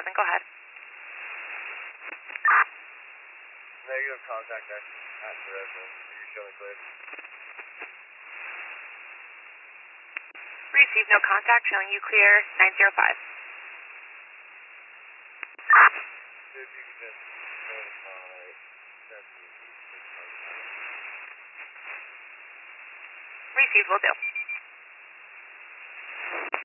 911, go ahead. Negative contact at the residence. You show me clear. Receive no contact, showing you clear 905. If you could just notify that Received, will do.